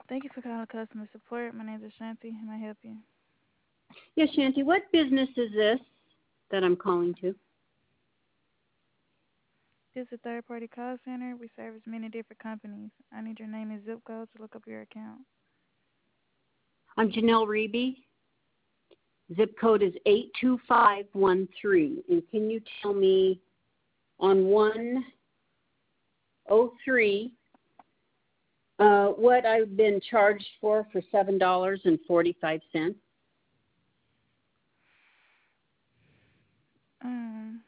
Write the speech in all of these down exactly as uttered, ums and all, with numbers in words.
Thank you for calling customer support. My name is Ashanti. Can I help you? Yes, Shanti, what business is this that I'm calling to? This is a third-party call center. We service many different companies. I need your name and zip code to look up your account. I'm Janelle Reby. Zip code is eight two five one three. And can you tell me on one oh three uh, what I've been charged for for seven dollars and forty-five cents? Um,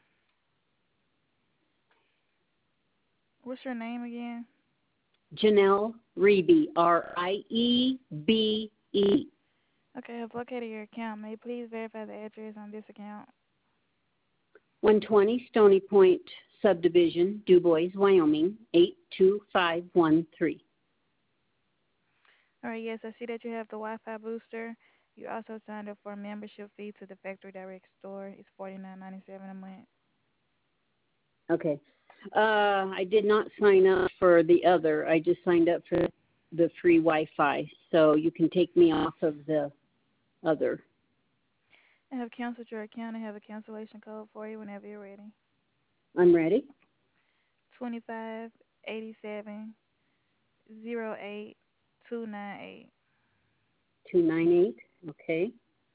what's your name again? Janelle Reby, R I E B E. Okay, I've located your account. May you please verify the address on this account? one twenty Stony Point Subdivision, DuBois, Wyoming, eight two five one three. All right, yes, I see that you have the Wi-Fi booster. You also signed up for a membership fee to the Factory Direct store. It's forty-nine ninety-seven a month. Okay. Uh, I did not sign up for the other. I just signed up for the free Wi-Fi. So you can take me off of the other. I have canceled your account. I have a cancellation code for you whenever you're ready. I'm ready. Twenty-five eighty-seven zero eight two nine eight. two nine eight. Okay.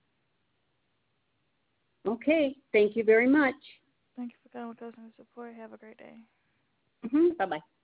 Okay. Thank you very much. Thank you for calling customer support. Have a great day. Mm-hmm. Bye-bye.